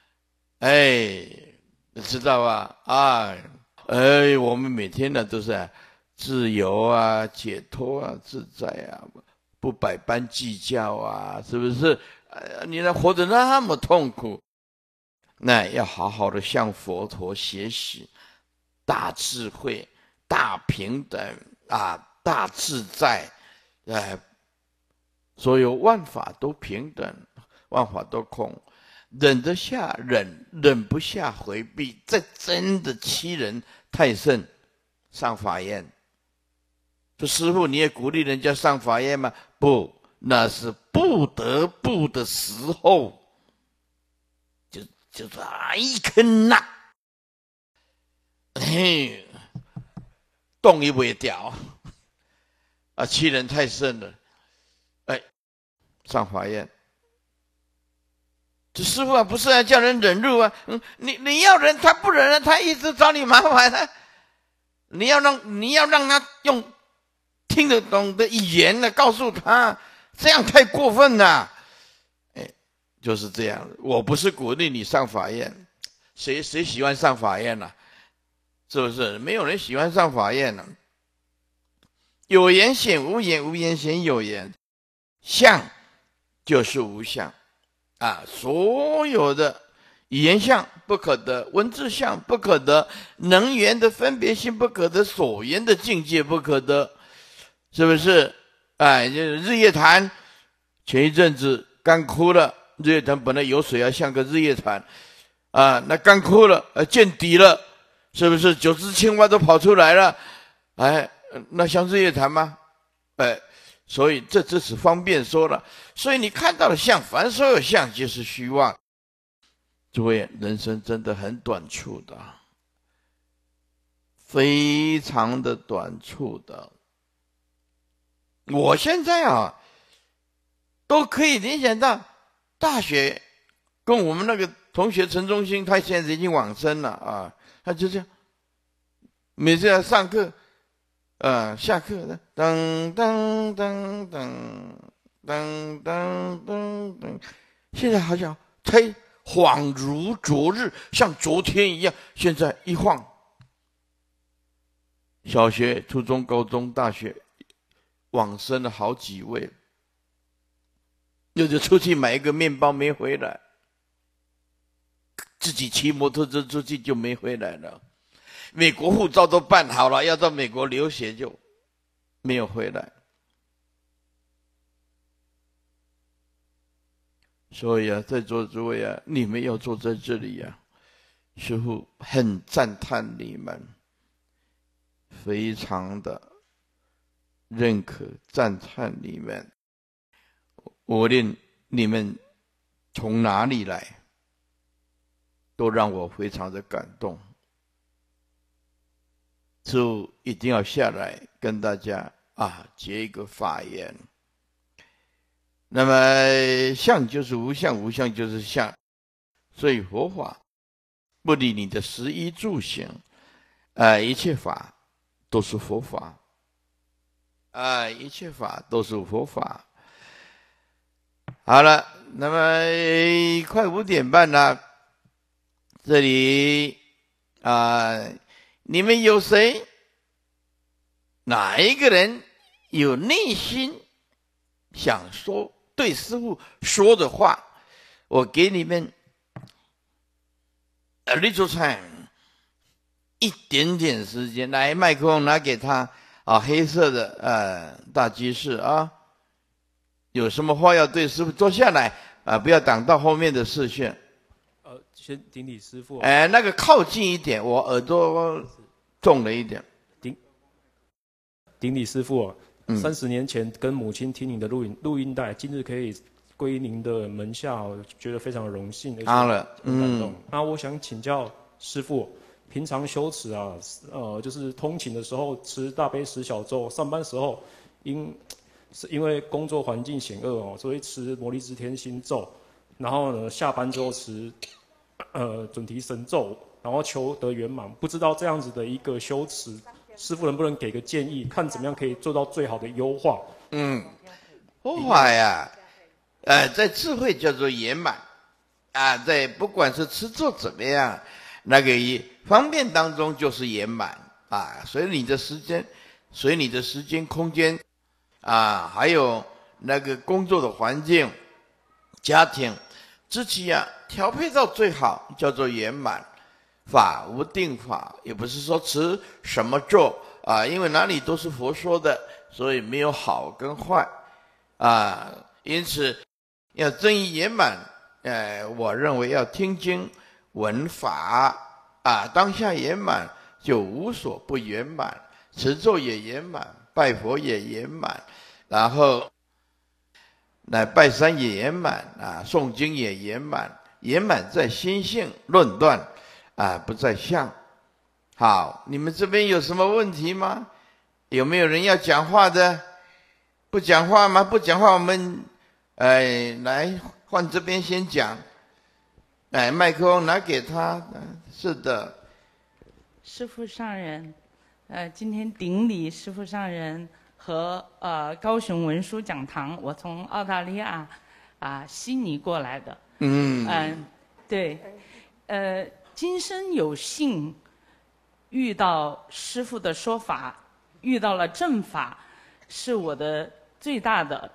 知道吧？我们每天呢都是自由啊、解脱啊、自在啊，不百般计较啊，是不是？你呢活得那么痛苦，那要好好的向佛陀学习大智慧、大平等大自在，所有万法都平等，万法都空。 忍得下忍，忍不下回避，这真的欺人太甚。上法院，说师父你也鼓励人家上法院吗？不，那是不得不的时候，就是一坑呐，嘿，动也不会掉啊，欺人太甚了。哎，上法院。这师父啊，不是要叫人忍辱啊，你要忍，他不忍了，他一直找你麻烦啊。你要让他用听得懂的语言呢，告诉他，这样太过分了。哎，就是这样。我不是鼓励你上法院，谁喜欢上法院呢？是不是？没有人喜欢上法院呢。有言显无言，无言显有言，相就是无相。啊，所有的语言相不可得，文字相不可得，能源的分别心不可得，所言的境界不可得，是不是？哎，就是日月潭，前一阵子干枯了，日月潭本来有水啊，像个日月潭啊，那干枯了，见底了，是不是？9只青蛙都跑出来了，哎，那像日月潭吗？哎。所以这只是方便说了，所以你看到的相，凡所有相皆是虚妄。诸位，人生真的很短促的，非常的短促的。我现在啊，都可以联想到大学，跟我们那个同学陈忠兴，他现在已经往生了啊，他就这样，每次要上课。下课了，噔噔噔噔噔噔噔噔，现在好像才恍如昨日，像昨天一样。现在一晃，小学、初中、高中、大学往生了好几位，有的出去买一个面包没回来，自己骑摩托车出去就没回来了。美国护照都办好了，要到美国留学就没有回来。所以啊，在座诸位啊，你们要坐在这里啊，师父很赞叹你们，非常的认可赞叹你们。无论你们从哪里来，都让我非常的感动。就一定要下来跟大家结一个法言。那么相就是无相，无相就是相，所以佛法不理你的食衣住行，一切法都是佛法，一切法都是佛法。好了，那么快5点半了，这里你们有谁？哪一个人有内心想说对师父说的话？我给你们little time， 一点点时间。来，麦克风拿给他黑色的大居士啊，有什么话要对师父？坐下来不要挡到后面的视线。 先顶礼师父。 那个靠近一点，我耳朵重了一点。 顶礼师父，30年前跟母亲听您的录音带，今日可以归您的门下，觉得非常荣幸，而且很感动。那我想请教师父，平常修持就是通勤的时候持大悲10小咒，上班时候是因为工作环境险恶所以持摩利支天心咒，然后呢下班之后持准提神咒，然后求得圆满。不知道这样子的一个修持，师父能不能给个建议，看怎么样可以做到最好的优化？ 佛法呀，在智慧叫做圆满在不管是持咒怎么样，那个方便当中就是圆满随你的时间空间还有那个工作的环境、家庭自己调配到最好，叫做圆满。法无定法，也不是说持什么咒因为哪里都是佛说的，所以没有好跟坏因此要正义圆满我认为要听经闻法啊，当下圆满，就无所不圆满，持咒也圆满，拜佛也圆满，然后拜山也圆满啊，诵经也圆满，圆满在心性论断啊，不在相。好，你们这边有什么问题吗？有没有人要讲话的？不讲话吗？不讲话，我们来换这边先讲。麦克风拿给他。是的， 师父上人，今天顶礼师父上人和高雄文殊讲堂，我从澳大利亚悉尼过来的。对，今生有幸遇到师父的说法，遇到了正法，是我的最大的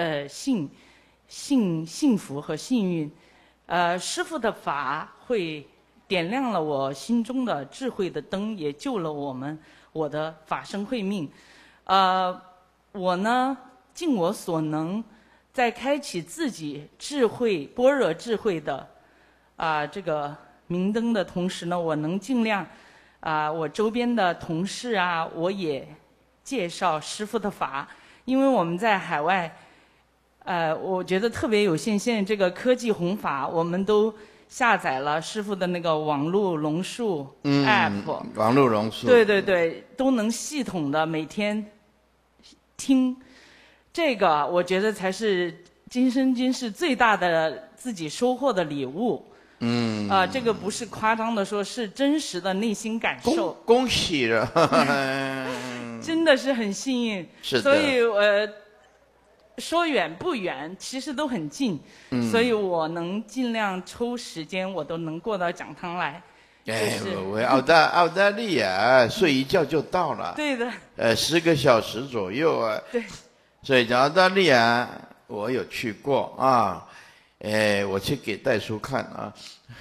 幸福和幸运。师父的法会点亮了我心中的智慧的灯，也救了我的法身慧命。我呢，尽我所能，在开启自己智慧般若智慧的这个明灯的同时呢，我能尽量我周边的同事我也介绍师父的法，因为我们在海外。我觉得特别有限。现在这个科技弘法，我们都下载了师父的那个网络龙树 app， 网络龙树， 对对对，都能系统的每天听。这个我觉得才是今生今世最大的自己收获的礼物。这个不是夸张的说，是真实的内心感受。 恭喜了， 真的是很幸运。 是的， 所以说远不远，其实都很近，所以我能尽量抽时间，我都能过到讲堂来。 我澳大利亚睡一觉就到了。 对的。 10个小时左右啊。 对。 所以澳大利亚我有去过啊，我去给戴叔看啊，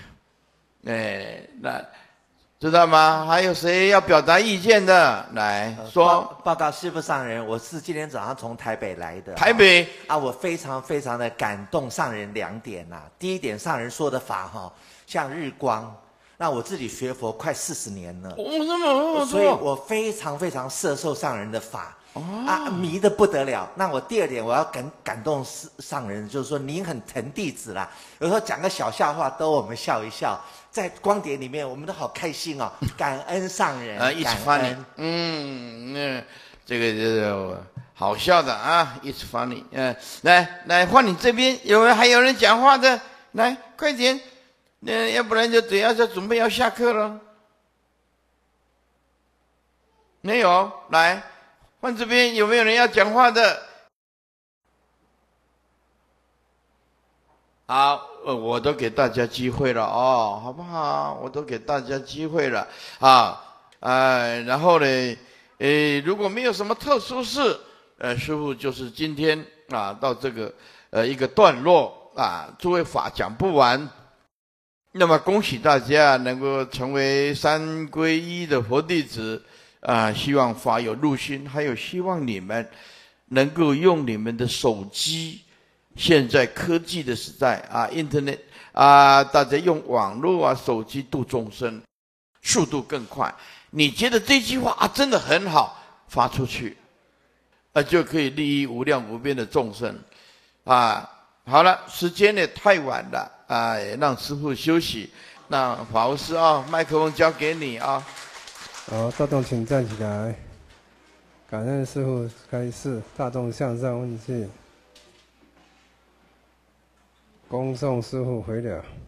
那。知道吗？还有谁要表达意见的？来说。 报告师父上人，我是今天早上从台北来的。 台北我非常非常的感动上人2点第一点，上人说的法像日光。那我自己学佛快40年了，所以我非常非常摄受上人的法。迷得不得了。那我第2点我要感动上人，就是说您很疼弟子啦，有时候讲个小笑话逗我们笑一笑，在光碟里面我们都好开心哦，感恩上人，感恩。 这个就是好笑的，it's funny。来换你这边，还有人讲话的，来快点，要不然就等下就准备要下课了。没有，来。换这边有没有人要讲话的？好，我都给大家机会了好不好？我都给大家机会了然后呢，如果没有什么特殊事，师父就是今天到这个一个段落诸位法讲不完，那么恭喜大家能够成为3皈依的佛弟子。希望法有入心，还有希望你们能够用你们的手机，现在科技的时代Internet 大家用网络手机度众生，速度更快。你觉得这句话真的很好，发出去，就可以利益无量无边的众生好了，时间也太晚了也让师父休息。那法务师麦克风交给你好，大众请站起来，感恩师父开示，大众向上问讯，恭送师父回了。